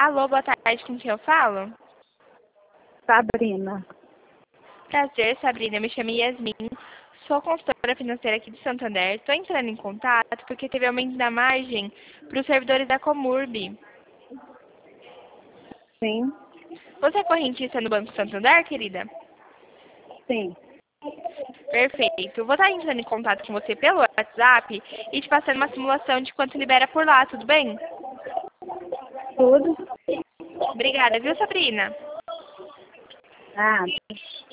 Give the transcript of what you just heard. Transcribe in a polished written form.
Alô, boa tarde, com quem eu falo? Sabrina. Prazer, Sabrina, me chamo Yasmin, sou consultora financeira aqui de Santander. Estou entrando em contato porque teve aumento da margem para os servidores da Comurb. Sim, Você é correntista no Banco Santander, querida? sim. Perfeito. Vou estar entrando em contato com você pelo WhatsApp e te passando uma simulação de quanto libera por lá, tudo bem? Tudo? Obrigada, viu, Sabrina? Ah,